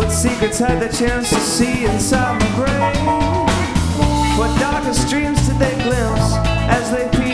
What secrets had the chance to see inside my brain? What darkest dreams did they glimpse as they peered